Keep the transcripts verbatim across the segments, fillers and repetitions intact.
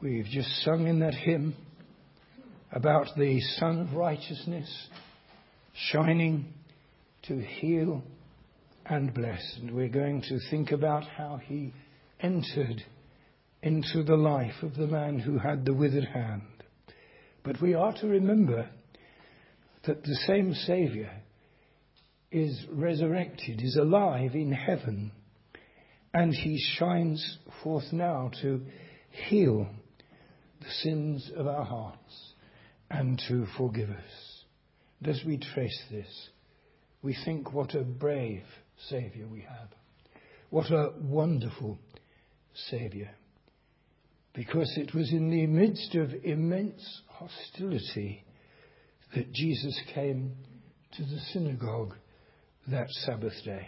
We've just sung in that hymn about the Sun of Righteousness shining to heal and bless. And we're going to think about how he entered into the life of the man who had the withered hand. But we are to remember that the same Saviour is resurrected, is alive in heaven, and he shines forth now to heal the sins of our hearts and to forgive us. And as we trace this, we think what a brave Saviour we have. What a wonderful Saviour. Because it was in the midst of immense hostility that Jesus came to the synagogue that Sabbath day.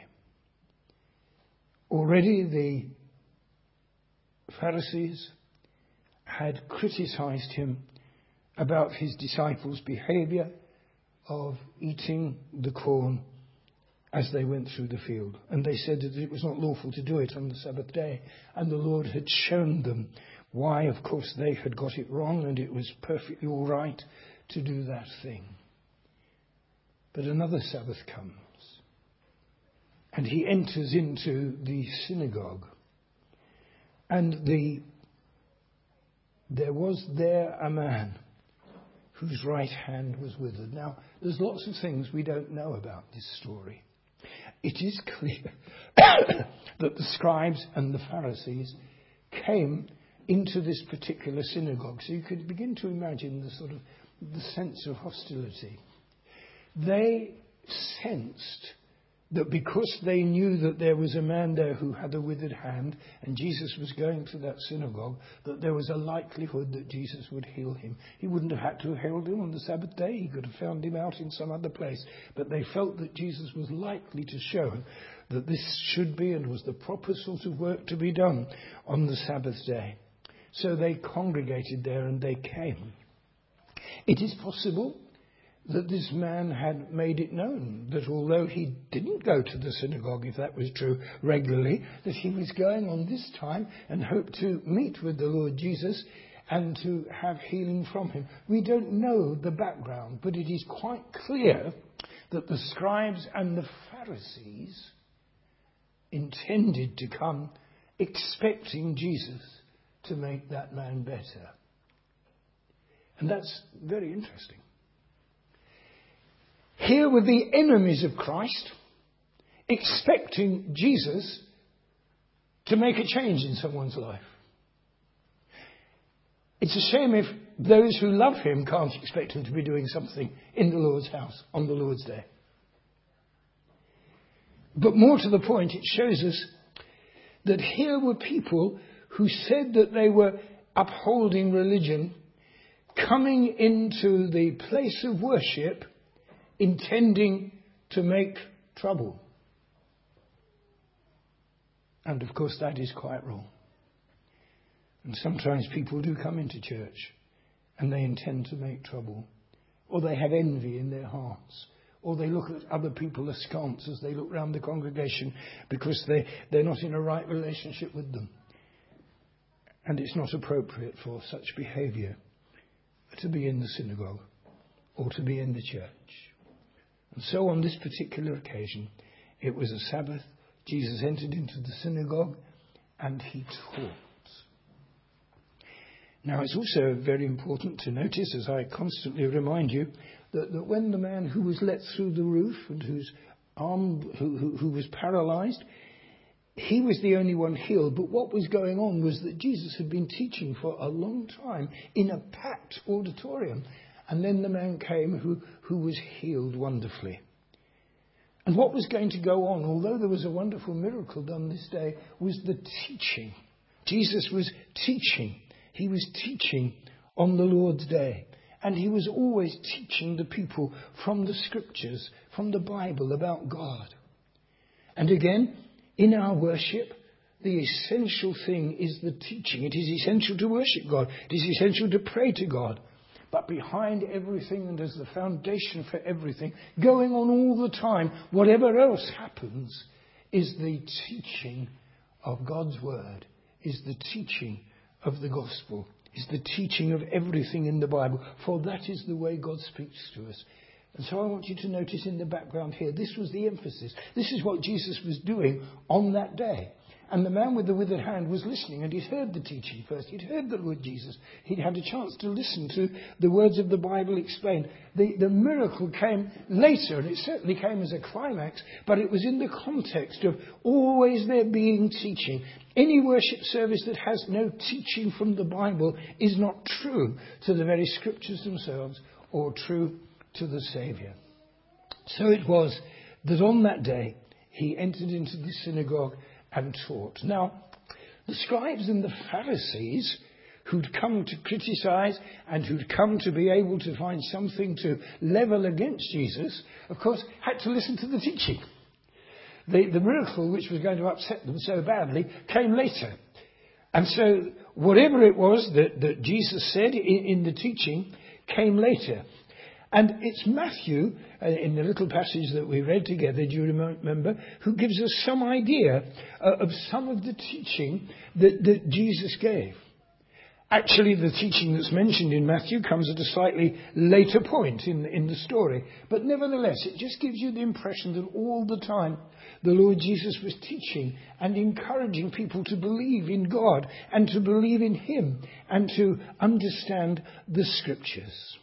Already the Pharisees had criticized him about his disciples' behavior of eating the corn as they went through the field. And they said that it was not lawful to do it on the Sabbath day. And the Lord had shown them why, of course, they had got it wrong, and it was perfectly all right to do that thing. But another Sabbath comes, and he enters into the synagogue. And the there was there a man whose right hand was withered. Now, there's lots of things we don't know about this story. It is clear that the scribes and the Pharisees came into this particular synagogue. So you could begin to imagine the sort of the sense of hostility. They sensed that because they knew that there was a man there who had a withered hand and Jesus was going to that synagogue, that there was a likelihood that Jesus would heal him. He wouldn't have had to have healed him on the Sabbath day. He could have found him out in some other place. But they felt that Jesus was likely to show that this should be and was the proper sort of work to be done on the Sabbath day. So they congregated there and they came. It is possible that this man had made it known that although he didn't go to the synagogue, if that was true, regularly, that he was going on this time and hoped to meet with the Lord Jesus and to have healing from him. We don't know the background, but it is quite clear that the scribes and the Pharisees intended to come expecting Jesus to make that man better. And that's very interesting. Here were the enemies of Christ expecting Jesus to make a change in someone's life. It's a shame if those who love him can't expect him to be doing something in the Lord's house on the Lord's day. But more to the point, it shows us that here were people who said that they were upholding religion, coming into the place of worship intending to make trouble. And of course that is quite wrong. And sometimes people do come into church and they intend to make trouble. Or they have envy in their hearts. Or they look at other people askance as they look round the congregation because they, they're not in a right relationship with them. And it's not appropriate for such behaviour to be in the synagogue or to be in the church. And so on this particular occasion, it was a Sabbath. Jesus entered into the synagogue and he taught. Now, it's also very important to notice, as I constantly remind you, that, that when the man who was let through the roof and whose arm, who, who, who was paralyzed, he was the only one healed. But what was going on was that Jesus had been teaching for a long time in a packed auditorium. And then the man came who, who was healed wonderfully. And what was going to go on, although there was a wonderful miracle done this day, was the teaching. Jesus was teaching. He was teaching on the Lord's day. And he was always teaching the people from the scriptures, from the Bible about God. And again, in our worship, the essential thing is the teaching. It is essential to worship God. It is essential to pray to God. But behind everything and as the foundation for everything, going on all the time, whatever else happens, is the teaching of God's word, is the teaching of the gospel, is the teaching of everything in the Bible, for that is the way God speaks to us. And so I want you to notice in the background here, this was the emphasis. This is what Jesus was doing on that day. And the man with the withered hand was listening, and he'd heard the teaching first. He'd heard the Lord Jesus. He'd had a chance to listen to the words of the Bible explained. The, the miracle came later, and it certainly came as a climax, but it was in the context of always there being teaching. Any worship service that has no teaching from the Bible is not true to the very scriptures themselves or true to the Saviour. So it was that on that day he entered into the synagogue and taught. Now, the scribes and the Pharisees who'd come to criticize and who'd come to be able to find something to level against Jesus, of course, had to listen to the teaching. The, the miracle, which was going to upset them so badly, came later. And so whatever it was that, that Jesus said in, in the teaching came later. And it's Matthew, uh, in the little passage that we read together, do you remember, who gives us some idea uh, of some of the teaching that, that Jesus gave. Actually, the teaching that's mentioned in Matthew comes at a slightly later point in, in the story. But nevertheless, it just gives you the impression that all the time the Lord Jesus was teaching and encouraging people to believe in God and to believe in Him and to understand the Scriptures.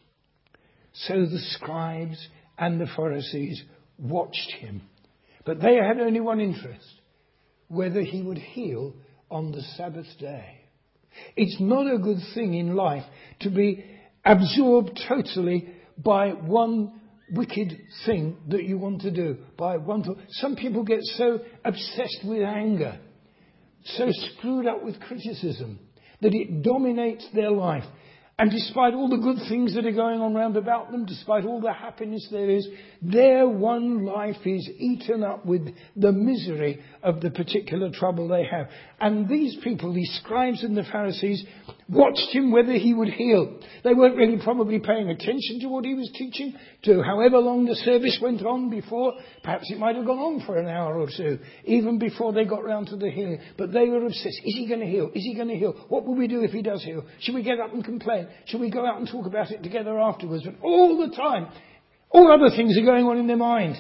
So the scribes and the Pharisees watched him. But they had only one interest, whether he would heal on the Sabbath day. It's not a good thing in life to be absorbed totally by one wicked thing that you want to do. By one thought. Some people get so obsessed with anger, so screwed up with criticism, that it dominates their life. And despite all the good things that are going on round about them, despite all the happiness there is, their one life is eaten up with the misery of the particular trouble they have. And these people, these scribes and the Pharisees, watched him whether he would heal. They weren't really probably paying attention to what he was teaching, to however long the service went on before. Perhaps it might have gone on for an hour or two, even before they got round to the healing. But they were obsessed. Is he going to heal? Is he going to heal? What will we do if he does heal? Should we get up and complain? Should we go out and talk about it together afterwards? But all the time, all other things are going on in their mind.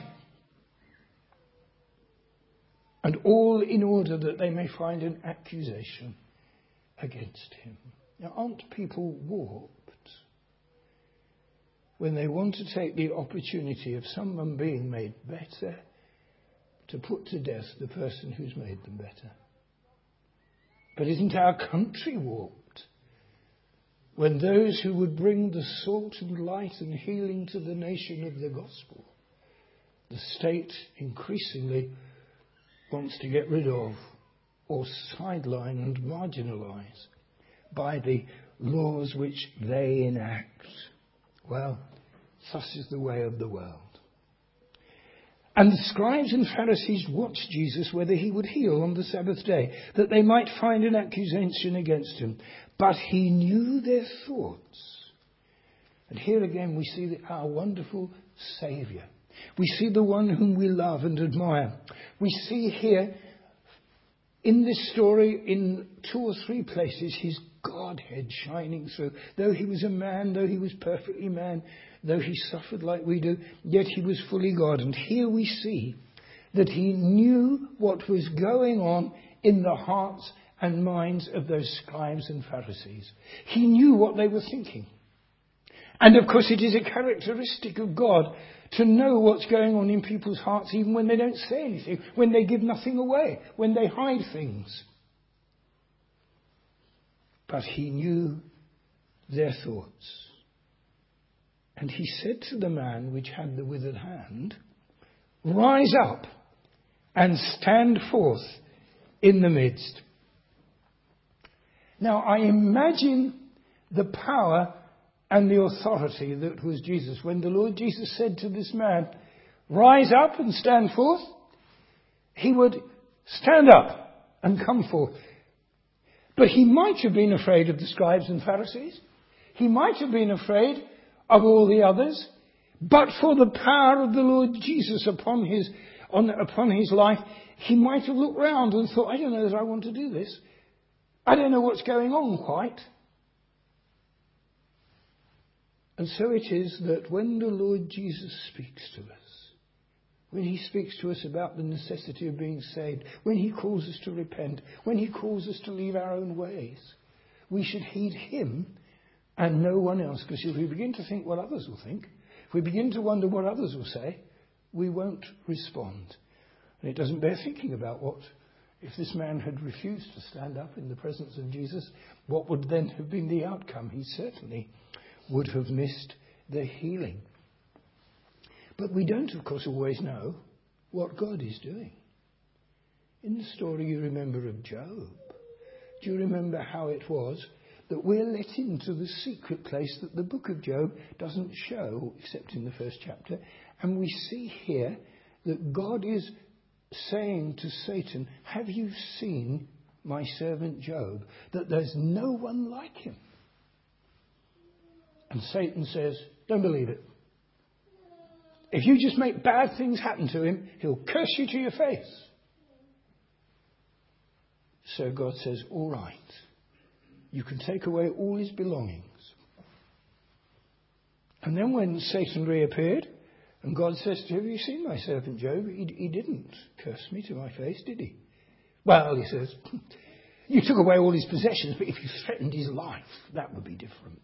And all in order that they may find an accusation against him. Now, aren't people warped when they want to take the opportunity of someone being made better to put to death the person who's made them better? But isn't our country warped when those who would bring the salt and light and healing to the nation of the gospel, the state increasingly wants to get rid of or sideline and marginalise by the laws which they enact? Well, such is the way of the world. And the scribes and Pharisees watched Jesus whether he would heal on the Sabbath day, that they might find an accusation against him. But he knew their thoughts. And here again we see our wonderful Saviour. We see the one whom we love and admire. We see here in this story, in two or three places, his Godhead shining through. Though he was a man, though he was perfectly man, though he suffered like we do, yet he was fully God. And here we see that he knew what was going on in the hearts and minds of those scribes and Pharisees. He knew what they were thinking. And of course it is a characteristic of God to know what's going on in people's hearts, even when they don't say anything, when they give nothing away, when they hide things. But he knew their thoughts. And he said to the man which had the withered hand, "Rise up and stand forth in the midst." Now I imagine the power and the authority that was Jesus. When the Lord Jesus said to this man, "Rise up and stand forth," he would stand up and come forth. But he might have been afraid of the scribes and Pharisees. He might have been afraid of all the others. But for the power of the Lord Jesus upon his, on, upon his life, he might have looked round and thought, I don't know that I want to do this. I don't know what's going on quite. And so it is that when the Lord Jesus speaks to us, when he speaks to us about the necessity of being saved, when he calls us to repent, when he calls us to leave our own ways, we should heed him and no one else. Because if we begin to think what others will think, if we begin to wonder what others will say, we won't respond. And it doesn't bear thinking about what, if this man had refused to stand up in the presence of Jesus, what would then have been the outcome? He certainly would have missed the healing. But we don't, of course, always know what God is doing. In the story you remember of Job, do you remember how it was that we're let into the secret place that the book of Job doesn't show, except in the first chapter? And we see here that God is saying to Satan, have you seen my servant Job? That there's no one like him. And Satan says, don't believe it. If you just make bad things happen to him, he'll curse you to your face. So God says, all right, you can take away all his belongings. And then when Satan reappeared, and God says to him, have you seen my servant Job? He, he didn't curse me to my face, did he? Well, he says, you took away all his possessions, but if you threatened his life, that would be different.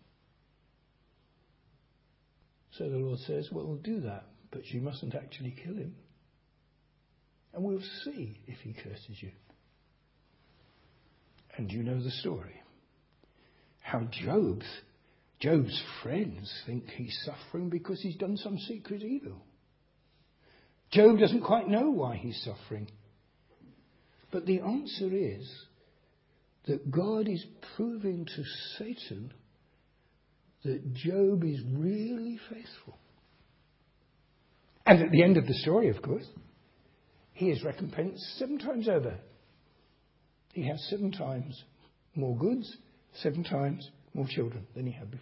So the Lord says, well, we'll do that, but you mustn't actually kill him. And we'll see if he curses you. And you know the story. How Job's, Job's friends think he's suffering because he's done some secret evil. Job doesn't quite know why he's suffering. But the answer is that God is proving to Satan that Job is really faithful. And at the end of the story, of course, he is recompensed seven times over. He has seven times more goods, seven times more children than he had before.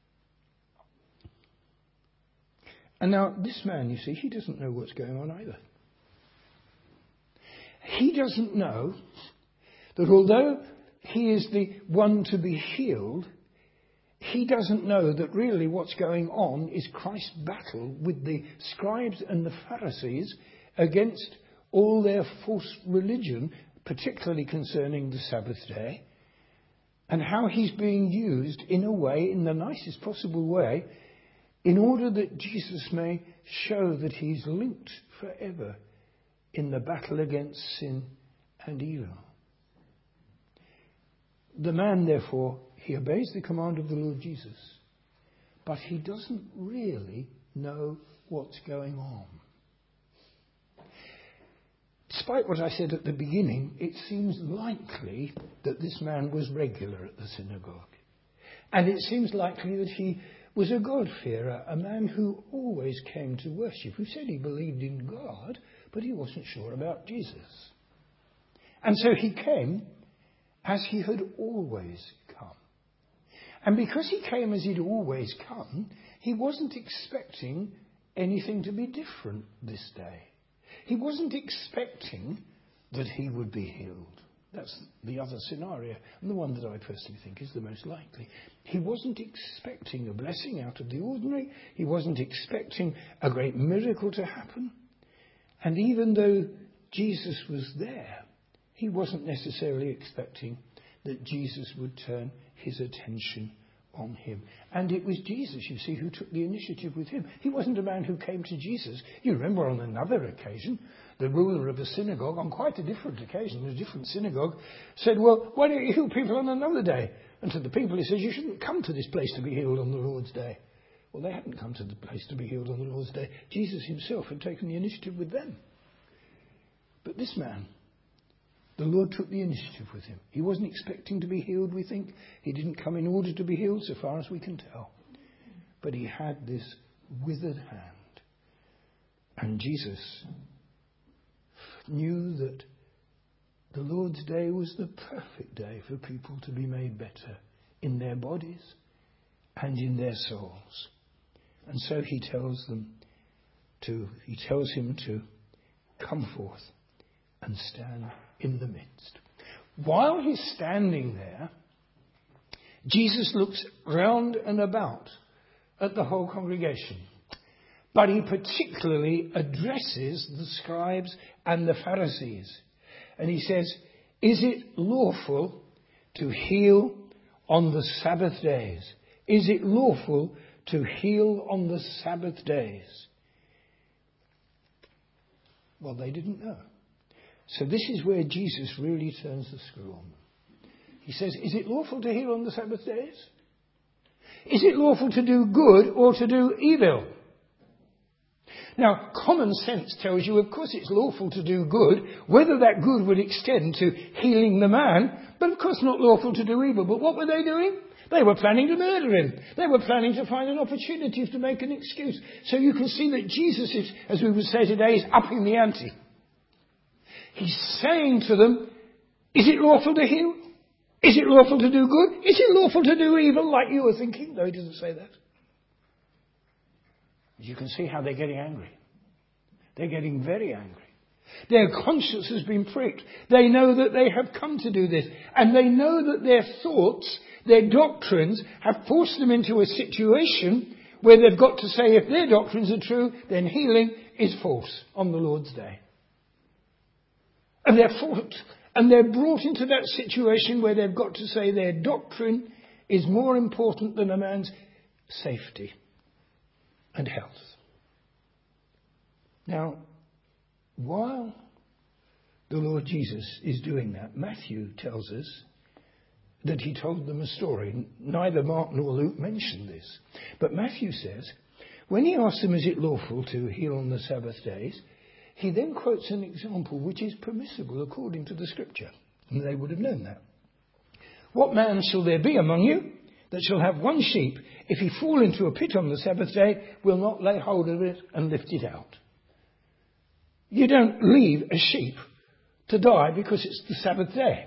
And now this man, you see, he doesn't know what's going on either. He doesn't know that although he is the one to be healed, he doesn't know that really what's going on is Christ's battle with the scribes and the Pharisees against all their false religion, particularly concerning the Sabbath day, and how he's being used in a way, in the nicest possible way, in order that Jesus may show that he's linked forever in the battle against sin and evil. The man, therefore, he obeys the command of the Lord Jesus, but he doesn't really know what's going on. Despite what I said at the beginning, it seems likely that this man was regular at the synagogue. And it seems likely that he was a God-fearer, a man who always came to worship, who said he believed in God, but he wasn't sure about Jesus. And so he came as he had always come. And because he came as he'd always come, he wasn't expecting anything to be different this day. He wasn't expecting that he would be healed. That's the other scenario, and the one that I personally think is the most likely. He wasn't expecting a blessing out of the ordinary. He wasn't expecting a great miracle to happen. And even though Jesus was there, he wasn't necessarily expecting that Jesus would turn his attention on him. And it was Jesus, you see, who took the initiative with him. He wasn't a man who came to Jesus. You remember on another occasion, the ruler of a synagogue, on quite a different occasion, a different synagogue, said, well, why don't you heal people on another day? And to the people he says, you shouldn't come to this place to be healed on the Lord's day. Well, they hadn't come to the place to be healed on the Lord's day. Jesus himself had taken the initiative with them. But this man, the Lord took the initiative with him. He wasn't expecting to be healed, we think. He didn't come in order to be healed, so far as we can tell. But he had this withered hand. And Jesus knew that the Lord's day was the perfect day for people to be made better in their bodies and in their souls. And so he tells them to, he tells him to come forth and stand in the midst. While he's standing there, Jesus looks round and about at the whole congregation. But he particularly addresses the scribes and the Pharisees. And he says, is it lawful to heal on the Sabbath days? Is it lawful to heal on the Sabbath days? Well, they didn't know. So this is where Jesus really turns the screw on them. He says, is it lawful to heal on the Sabbath days? Is it lawful to do good or to do evil? Now, common sense tells you, of course, it's lawful to do good, whether that good would extend to healing the man, but of course not lawful to do evil. But what were they doing? They were planning to murder him. They were planning to find an opportunity to make an excuse. So you can see that Jesus is, as we would say today, is upping the ante. He's saying to them, is it lawful to heal? Is it lawful to do good? Is it lawful to do evil, like you were thinking? No, he doesn't say that. You can see how they're getting angry. They're getting very angry. Their conscience has been pricked. They know that they have come to do this. And they know that their thoughts, their doctrines, have forced them into a situation where they've got to say if their doctrines are true, then healing is false on the Lord's day. And they're fought, and they're brought into that situation where they've got to say their doctrine is more important than a man's safety and health. Now, while the Lord Jesus is doing that, Matthew tells us that he told them a story. Neither Mark nor Luke mentioned this. But Matthew says, when he asked them, is it lawful to heal on the Sabbath days? He then quotes an example which is permissible according to the scripture. And they would have known that. What man shall there be among you that shall have one sheep, if he fall into a pit on the Sabbath day, will not lay hold of it and lift it out? You don't leave a sheep to die because it's the Sabbath day.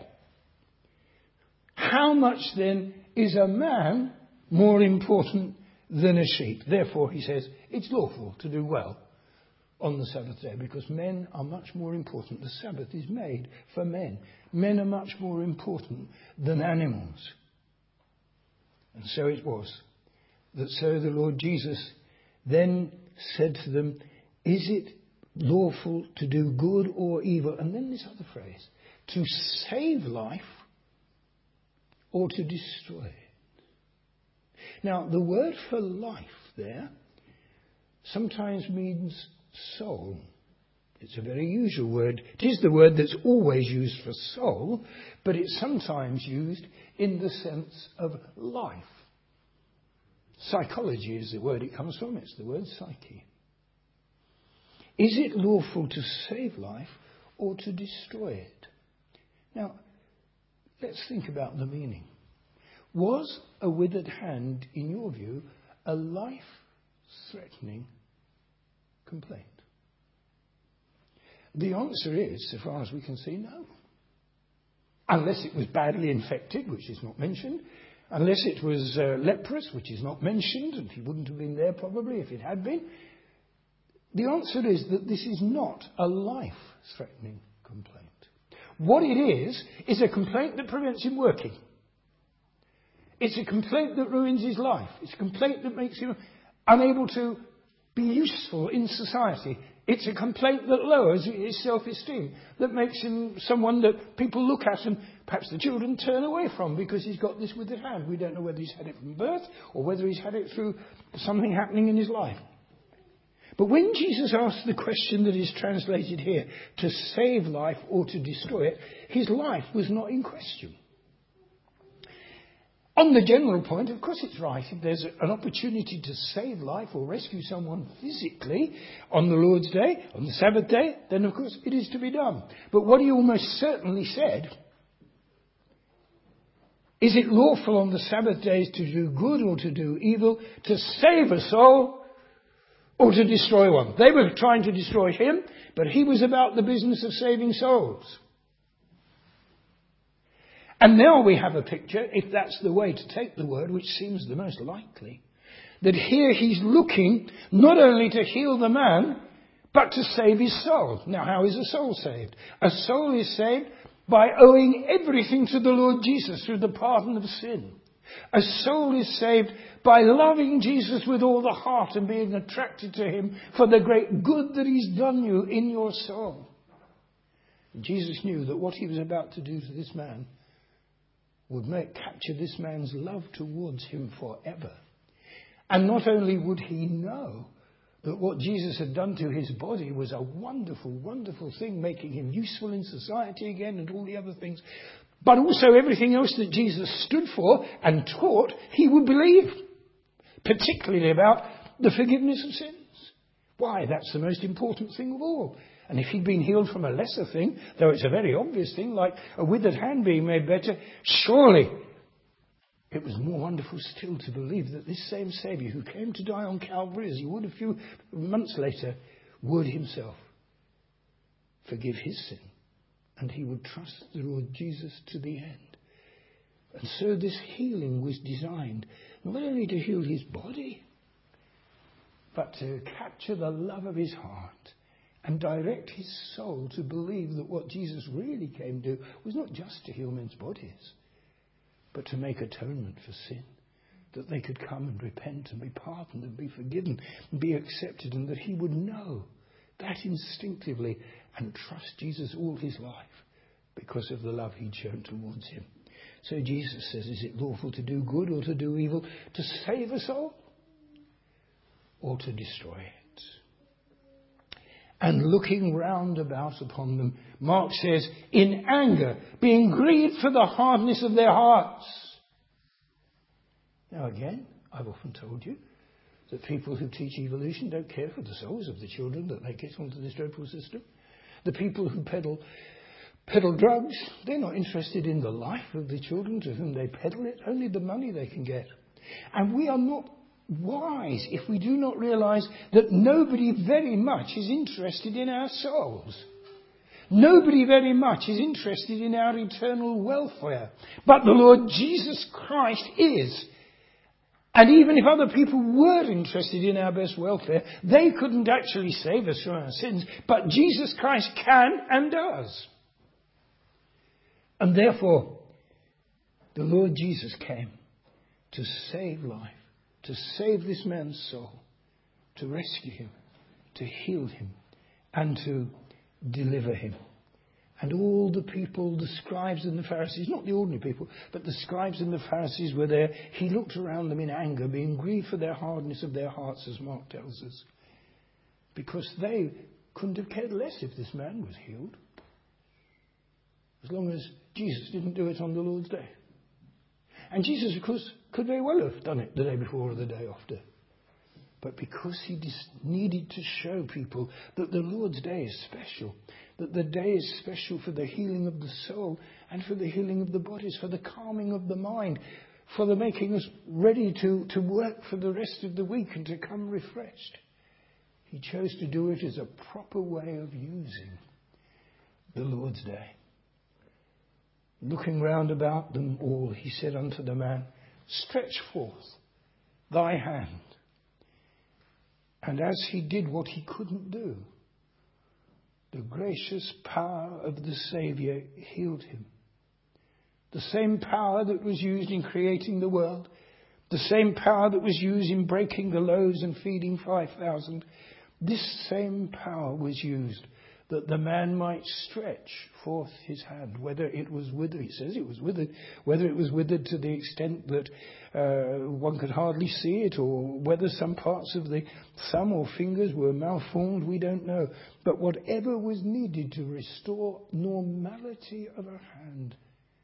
How much then is a man more important than a sheep? Therefore, he says, it's lawful to do well on the Sabbath day because men are much more important. The Sabbath is made for men. Men are much more important than animals. And so it was that so the Lord Jesus then said to them, is it lawful to do good or evil? And then this other phrase, to save life or to destroy it. Now, the word for life there sometimes means soul. It's a very usual word. It is the word that's always used for soul, but it's sometimes used in the sense of life. Psychology is the word it comes from. It's the word psyche. Is it lawful to save life or to destroy it? Now, let's think about the meaning. Was a withered hand, in your view, a life-threatening complaint? The answer is, so far as we can see, no. Unless it was badly infected, which is not mentioned. Unless it was uh, leprous, which is not mentioned, and he wouldn't have been there probably if it had been. The answer is that this is not a life-threatening complaint. What it is, is a complaint that prevents him working. It's a complaint that ruins his life. It's a complaint that makes him unable to be useful in society. It's a complaint that lowers his self-esteem, that makes him someone that people look at and perhaps the children turn away from because he's got this withered hand. We don't know whether he's had it from birth or whether he's had it through something happening in his life. But when Jesus asked the question that is translated here, to save life or to destroy it, his life was not in question. On the general point, of course it's right. If there's an opportunity to save life or rescue someone physically on the Lord's day, on the Sabbath day, then of course it is to be done. But what he almost certainly said, is it lawful on the Sabbath days to do good or to do evil, to save a soul or to destroy one? They were trying to destroy him, but he was about the business of saving souls. And now we have a picture, if that's the way to take the word, which seems the most likely, that here he's looking not only to heal the man, but to save his soul. Now, how is a soul saved? A soul is saved by owing everything to the Lord Jesus through the pardon of sin. A soul is saved by loving Jesus with all the heart and being attracted to him for the great good that he's done you in your soul. Jesus knew that what he was about to do to this man would make, capture this man's love towards him forever. And not only would he know that what Jesus had done to his body was a wonderful, wonderful thing, making him useful in society again and all the other things, but also everything else that Jesus stood for and taught, he would believe, particularly about the forgiveness of sins. Why? That's the most important thing of all. And if he'd been healed from a lesser thing, though it's a very obvious thing, like a withered hand being made better, surely it was more wonderful still to believe that this same Saviour who came to die on Calvary, as he would a few months later, would himself forgive his sin. And he would trust the Lord Jesus to the end. And so this healing was designed not only to heal his body, but to capture the love of his heart and direct his soul to believe that what Jesus really came to do was not just to heal men's bodies, but to make atonement for sin, that they could come and repent and be pardoned and be forgiven and be accepted, and that he would know that instinctively and trust Jesus all his life because of the love he'd shown towards him. So Jesus says, is it lawful to do good or to do evil, to save a soul or to destroy it? And looking round about upon them, Mark says, in anger, being grieved for the hardness of their hearts. Now again, I've often told you that people who teach evolution don't care for the souls of the children that they get onto this dreadful system. The people who peddle, peddle drugs, they're not interested in the life of the children to whom they peddle it, only the money they can get. And we are not wise if we do not realise that nobody very much is interested in our souls. Nobody very much is interested in our eternal welfare. But the Lord Jesus Christ is. And even if other people were interested in our best welfare, they couldn't actually save us from our sins. But Jesus Christ can and does. And therefore, the Lord Jesus came to save life, to save this man's soul, to rescue him, to heal him, and to deliver him. And all the people, the scribes and the Pharisees, not the ordinary people, but the scribes and the Pharisees were there. He looked around them in anger, being grieved for their hardness of their hearts, as Mark tells us. Because they couldn't have cared less if this man was healed, as long as Jesus didn't do it on the Lord's day. And Jesus, of course, could very well have done it the day before or the day after. But because he dis- needed to show people that the Lord's day is special, that the day is special for the healing of the soul and for the healing of the bodies, for the calming of the mind, for the making us ready to, to work for the rest of the week and to come refreshed. He chose to do it as a proper way of using the Lord's day. Looking round about them all, he said unto the man, stretch forth thy hand. And as he did what he couldn't do, the gracious power of the Saviour healed him. The same power that was used in creating the world, the same power that was used in breaking the loaves and feeding five thousand, this same power was used that the man might stretch forth his hand, whether it was withered, he says it was withered, whether it was withered to the extent that uh, one could hardly see it, or whether some parts of the thumb or fingers were malformed, we don't know. But whatever was needed to restore normality of a hand,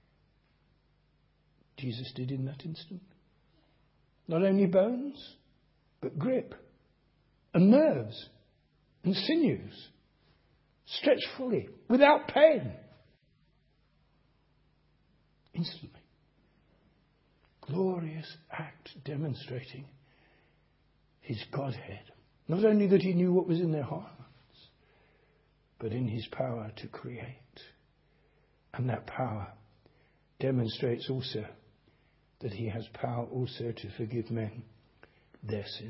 Jesus did in that instant. Not only bones, but grip, and nerves, and sinews. Stretch fully, without pain. Instantly. Glorious act demonstrating his Godhead. Not only that he knew what was in their hearts, but in his power to create. And that power demonstrates also that he has power also to forgive men their sins.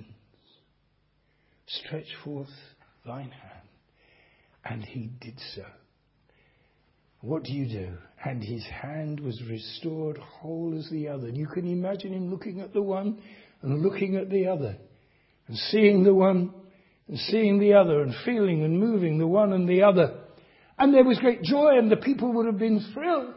Stretch forth thine hand. And he did so. What do you do? And his hand was restored whole as the other. And you can imagine him looking at the one and looking at the other, and seeing the one and seeing the other, and feeling and moving the one and the other. And there was great joy, and the people would have been thrilled.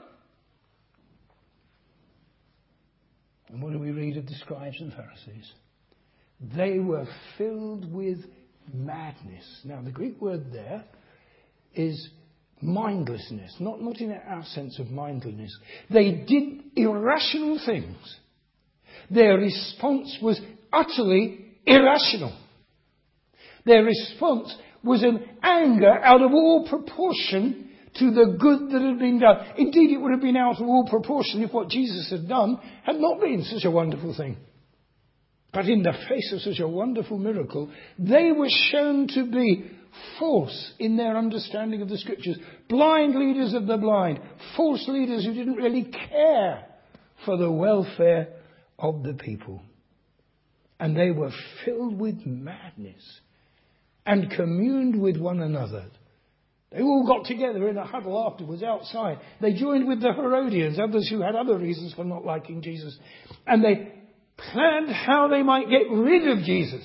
And what do we read of the scribes and Pharisees? They were filled with madness. Now, the Greek word there is mindlessness, not, not in our sense of mindfulness. They did irrational things. Their response was utterly irrational. Their response was an anger out of all proportion to the good that had been done. Indeed, it would have been out of all proportion if what Jesus had done had not been such a wonderful thing. But in the face of such a wonderful miracle, they were shown to be false in their understanding of the Scriptures. Blind leaders of the blind. False leaders who didn't really care for the welfare of the people. And they were filled with madness and communed with one another. They all got together in a huddle afterwards outside. They joined with the Herodians, others who had other reasons for not liking Jesus. And they planned how they might get rid of Jesus.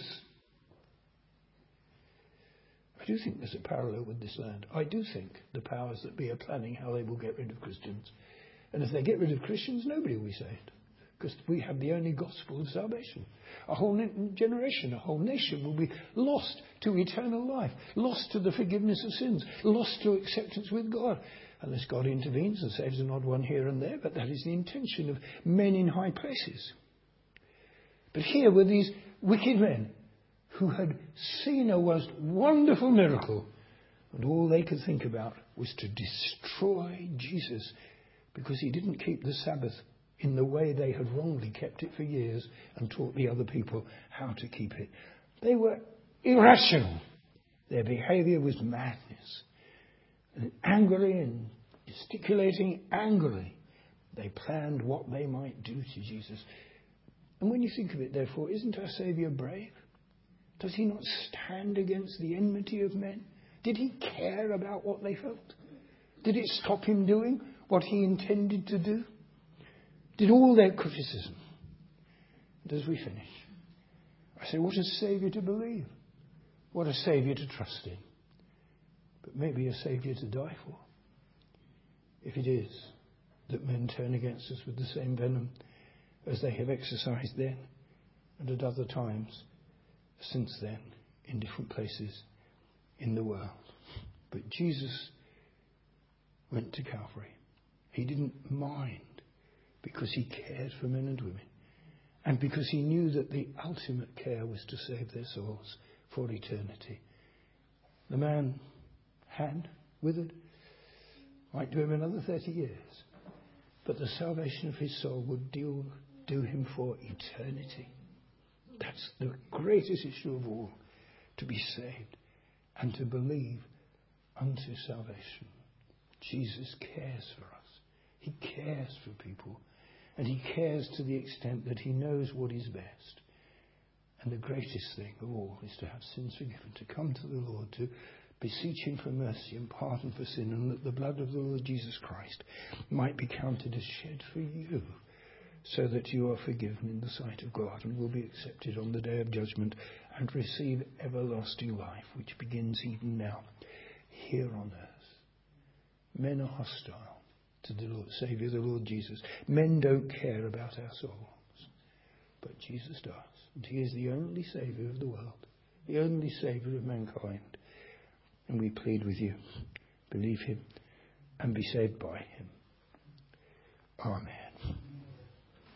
I do think there's a parallel with this land. I do think the powers that be are planning how they will get rid of Christians. And if they get rid of Christians, nobody will be saved. Because we have the only gospel of salvation. A whole generation, a whole nation will be lost to eternal life, lost to the forgiveness of sins, lost to acceptance with God. Unless God intervenes and saves an odd one here and there, but that is the intention of men in high places. But here were these wicked men who had seen a most wonderful miracle, and all they could think about was to destroy Jesus because he didn't keep the Sabbath in the way they had wrongly kept it for years and taught the other people how to keep it. They were irrational. Their behaviour was madness. And angrily and gesticulating angrily, they planned what they might do to Jesus. And when you think of it, therefore, isn't our Saviour brave? Does he not stand against the enmity of men? Did he care about what they felt? Did it stop him doing what he intended to do? Did all their criticism? And as we finish, I say, what a Saviour to believe. What a Saviour to trust in. But maybe a Saviour to die for. If it is that men turn against us with the same venom as they have exercised then and at other times since then in different places in the world. But Jesus went to Calvary. He didn't mind because he cared for men and women and because he knew that the ultimate care was to save their souls for eternity. The man had withered, might do him another thirty years, but the salvation of his soul would do, do him for eternity. That's the greatest issue of all, to be saved and to believe unto salvation. Jesus cares for us. He cares for people. And he cares to the extent that he knows what is best. And the greatest thing of all is to have sins forgiven, to come to the Lord, to beseech him for mercy and pardon for sin, and that the blood of the Lord Jesus Christ might be counted as shed for you, so that you are forgiven in the sight of God and will be accepted on the day of judgment and receive everlasting life, which begins even now, here on earth. Men are hostile to the Lord, Saviour, the Lord Jesus. Men don't care about our souls, but Jesus does. And he is the only Saviour of the world, the only Saviour of mankind. And we plead with you, believe him and be saved by him. Amen.